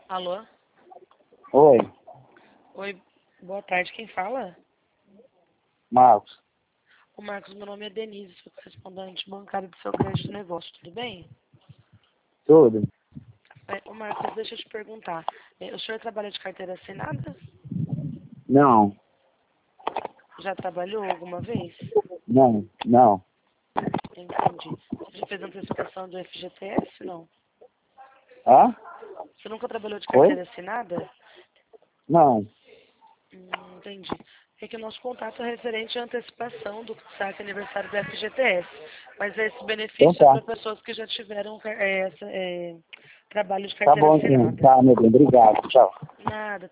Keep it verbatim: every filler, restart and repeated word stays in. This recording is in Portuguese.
Alô? Oi, Oi, boa tarde. Quem fala? Marcos. O Marcos, meu nome é Denise, sou correspondente bancário do seu crédito de negócio, tudo bem? Tudo? É, ô Marcos, deixa eu te perguntar. é, O senhor trabalha de carteira assinada? Não, Já trabalhou alguma vez? não, não. Entendi. Você já fez antecipação do F G T S, não? Hã? Você nunca trabalhou de Oi? carteira assinada? Não. Hum, entendi. É que o nosso contato é referente à antecipação do saque aniversário do F G T S. Mas esse Então benefício é tá. para pessoas que já tiveram é, essa, é, trabalho de Tá carteira bom, sim. assinada. Tá, meu bem. Obrigado. Tchau. Nada.